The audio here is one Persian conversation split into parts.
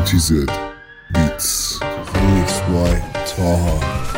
MTZ Beats Mixed by Taha.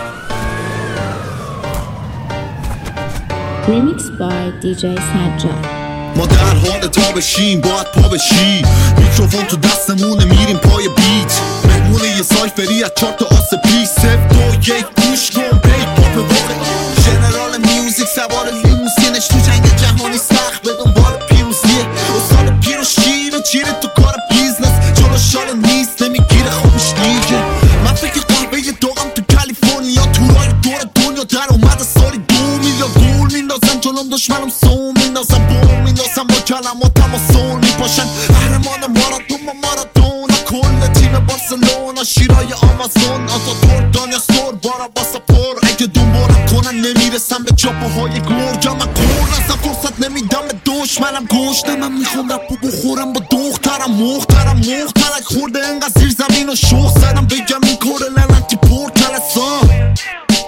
Remixed by DJ Sajjad. ما در حال تا بشیم باید پا بشی، میکروفون تو دستمونه میریم پای بیت، مهمونه یه سایفری از 4 تا آسپی، 0 2 1 گوش کن بیت پاپ واقع ژنرال میوزیک سوار لیموزینش تو جنگ جهانی سخت به دنبال پیروزیه، استاد پیر و شیر و چیره تو کار بیزنس، جلو شال نیست نمیگیره خوبش دیگه. من فکر قهوه داغم تو کالیفرنیا، تورای دور دنیا در اومد سالی 2 میلیارد گول میندازن جلوم، دشمنم سو میندازن بوم میندازن با کلماتم و سول میپاشن، قهرمان ماراتون کل تیم بارسلونا، شیرای آمازون آتاتورک دانیا سور بارا باساپور، اگه دنبالم کنن نمیرسم به چاپاهای گرگم، من کور نزم فرصت نمیدم به دشمنم، گشته من میخوام رپو بخورم با دخترم، مخترک خورده انقدر زیر زمین و شوخ زدم بگم این کور لعنتی پر کلسان.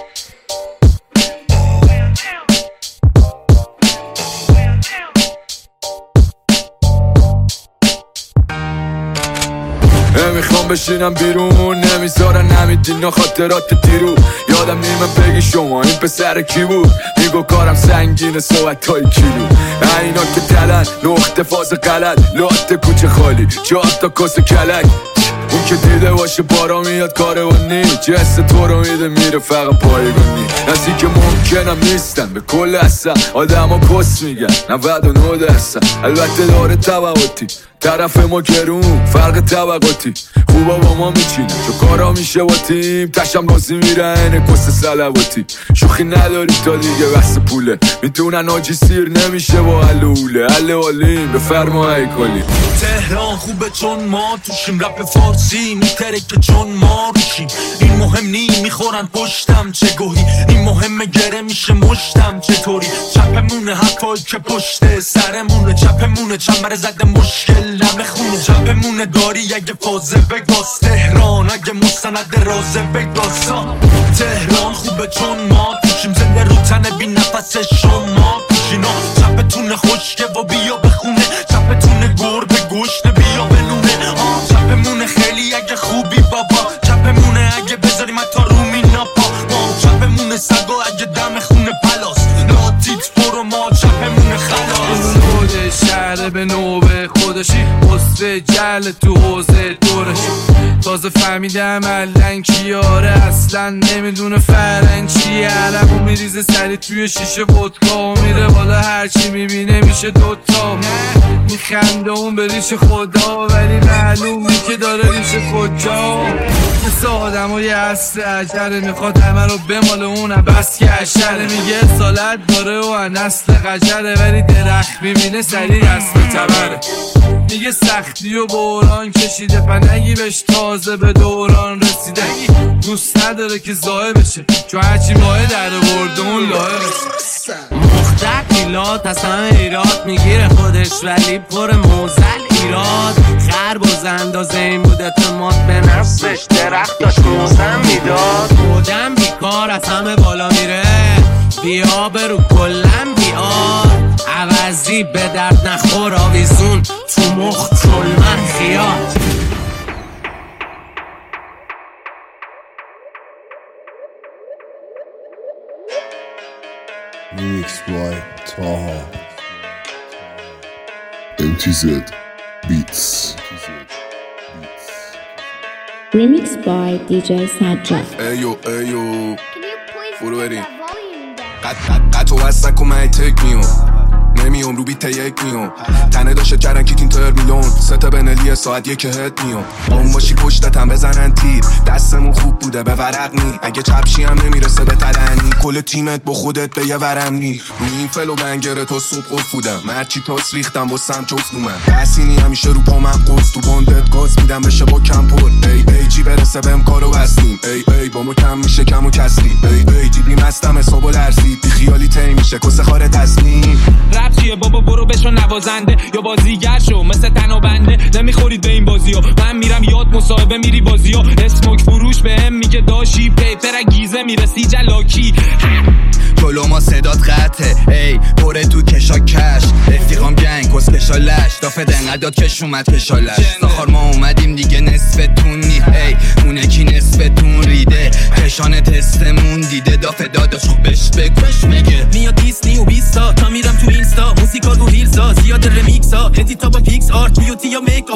نمیخوام بشینم بیرون، نمیذارن نمیدین خاطرات دیرو، یادم نیمه بگی شما این پسر کی بود، میگو کارم سنگینه صحبت های کیلو، اینا که تلن نقطه فاز غلط، لات کوچه خالی 4 تا کس کلک، اون که دیده باشه بارا میاد کاروانی، جست تو رو میده میره فقط پایگانی، نزدیک ممکنم نیستن به کل اصلا، آدم ها کس میگن 99%، البته داره طبقاتی طرف ما گرون فرق طبقاتی، خوبا با ما میچینن چو کارا میشه با تیم، تشم بازی میرن کس سلواتی، شوخی نداری تا دیگه بحث پوله، میتونن آجی سیر نمیشه با علوله، علالیم بفرما ای کلی. تهران خوبه چون ما توشیم، رپ فارسی میتره که چون ما روشیم، این مهم نی میخورن پشتم چه گوهی، این مهمه گره میشه مشتم چطوری، چپمونه حرفایی که پشت سرمونه، چپمونه چمبر زده مشکل لمه خونه، چپمونه داری اگه فازه بگاز، تهران اگه مستند رازه بگاز، تهران خوبه چون ما توشیم، زنده رو تنه بی نفس شما پیشینا، چپتونه خشکه و بیا بخونه، چپتونه گربه گوشت بیا بنونه، چپمونه خیلی اگه خوبی بابا، چپمونه اگه بذاریم تا رو میناپا، چپمونه سگا اگه دم خونه پلاس، لاتیت برو ما چپمونه خلاص، نوده شهر به نوبه خودشی، حسه جل تو حوزه دورشی، تازه فهمیدم علن کیاره اصلا نمیدونه فرنگ چیه، عربو میریزه سری توی شیشه ودکا و میره بالا هرچی میبینه میشه دوتا، میخنده اون به ریش خدا ولی معلومی که داره ریش کجا، مثل آدم های عصر عجره میخواد همه رو بماله اونم بس که عشره، میگه سالت داره و نسل قجره ولی درخت میبینه سریع دست به تبره، میگه سختی و بحران کشیده پنگی بهش تازه به دوران رسیده، دوست نداره که زایه بشه چون هرچی ماه در برده اون لایه بشه، مختر میلاد از همه ایراد میگیره خودش ولی پر موزل ایراد، خرب و زندازه این بود اعتماد به نفسش، درخت داشت موزن میداد، بودم بیکار از همه بالا میره، بیا برو کلن بیاد، عوضی به درد نخور آویزون تو مخ چل من خیال. Mixed by Taha. MTZ Beats Remixed by DJ Sajjad. ایو برو بریم قطع و از نکن من تک میون نمیام رو بیت یک میام، تنه داشته کردن کیتین ترمیلون، سته بنلی ساعت یک هد میام، اون باشی پشتتم بزنن تیر، دستمون خوب بوده به ورق نی، اگه چپشی هم نمیرسه به تلنی، کل تیمت با خودت به یه ورم نی، روی این فلو بنگره تا صبح قف بودم، مرچی تاس ریختم با سم چوست اومد، دستینی همیشه رو پا من قوز، تو باندت گاز میدم بشه با کم پر، ای جی برسه بهم کارو بستیم، ای با ما کم میشه کم و کسری، ای جیبی مستم حسابو لرزید، بی خیالی تی میشه کس خاره تصمیم، رپ چیه بابا برو بشو نوازنده یا بازیگر شو مثل تن و بنده، نمیخورید به این بازی ها، من میرم یاد مصاحبه میری بازی ها، اسموک فروش بهم میگه داشی پیپر گیزه میرسی جلاکی، جلو ما صدات قطعه ای پره تو کشا کش رفیقام گنگ کس کشا لش دافه دنقداد کش اومد کشا لش ساخار ما اومدیم دیگه نصف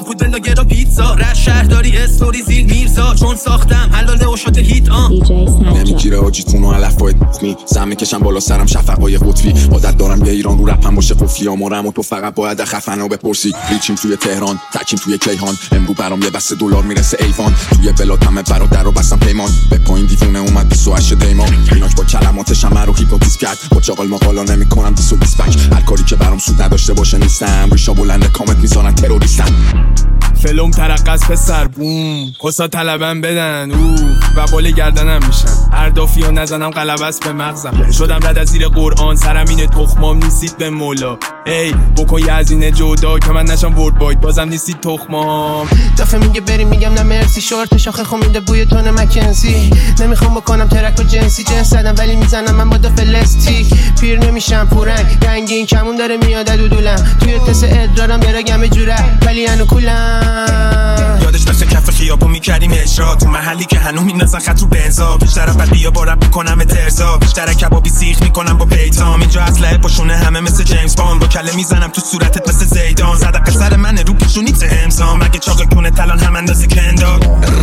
کود بلاگر و پیتزا رش شهرداری استوری زیل میرزا چون ساختم حلاله و شده هیت نمیگیره آجیتون و علفای تخمی سم میکشم بالا سرم شفقای قطبی عادت دارم یه ایران رو رپم باشه قفلی آمارم و تو فقط باید خفنه و بپرسی ریچیم توی تهران تکیم توی کیهان امرو برام یه بسته دلار میرسه ایوان توی بلاد همه برادر رو بستم پیمان به پایین دیوونه اومد 28 دیما ایناش با کلماتش همه رو هیپنوتیزم کرد با چاقال مقالا نمیکنم 220 بک هر کاری که برام سود نداشته باشه نیستم ریشا بلند کامنت میذارن تروریستم فلوم ترقص پسر بوم کسا طلبم بدن و بال گردنم میشن هر دافیو نزنم قلبس به مغزم شدم رد از زیر قرآن سرم اینه تخمام نیستید به مولا ای بکن یه از اینه جدا که من نشم ورد باید بازم نیستید تخمام دفعه میگه بریم میگم نه مرسی شورت شاخه خمیده بوی تون مکنزی نمیخوام بکنم ترک و جنسی جنس زدم ولی میزنم من با فلستیک پیر نمیشم پورنگ رنگین کمون داره میاد دودولم توی تست ادرارم برگم جوره ولی انو کولم یادش داشته کف خیابون میکردیم اجرا تو محلی که هنو میندازن خط رو بنزا بیشتر اول بیا با رپ میکنم ترزا بیشتر کبابی سیخ میکنم با پیتام اینجا اسلحه پاشونه همه مثل جیمز باند با کله میزنم تو صورتت مثل زیدان صدقه سر منه رو پیشونی تهمسام اگه چاق کونه تلان هم اندازه کندا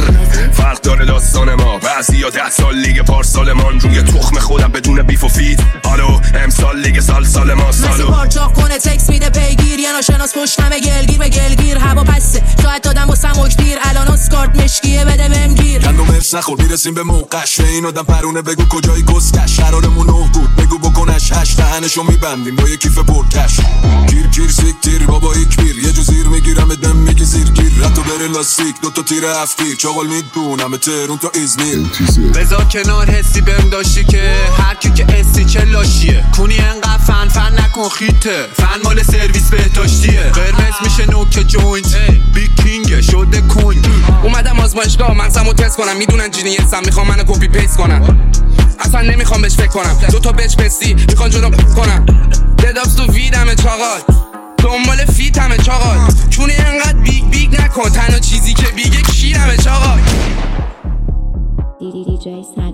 فرق داره داستان ما بعضیا 10 سال لیگ پارسالمان روی تخم خودم بدون بیف و فید الو امسال لیگ سال ما سالو پارچاق کنه تکس میده پیگیر یه ناشناس پشتمه گلگیر به گلگیر هوا پسه شاید دادم واسم اکدیر الان اسکارت مشکیه بده بهم گیر گندو مرس نخور میرسیم به موقعش این آدم پرونه بگو کجای گسکش قرارمون 9 بود بگو بکنش 8 دهنشو میبندیم با یه کیف پرکش گیر سیکتیر بابا ایکبیر یه جو زیر میگیرم دم میگی زیر گیر رتو بره لاستیک 2 تا تیر هفتیر چاقال میدونم تهرون تا ازمیر بذار کنار حسی بهم داشتی که هر کی که اسی چه لاشیه کونی انقدر فن نکن خیته فن مال سرویس بهداشتیه قرمز میشه نوک جوینت بیگ کینگ شده کوین اومدم آزمایشگاه مغزمو تست کنم میدونن جینیسم میخوام منو کپی پیست کنم اصلا نمیخوام بهش فکر کنم 2 تا بچ پستی میخوان جلوم کنم ددابس تو ویدمه چاقال دنبال فیتمه چاقال چونی انقدر بیگ نکن تنها چیزی که بیگه کیرمه چاقال DJ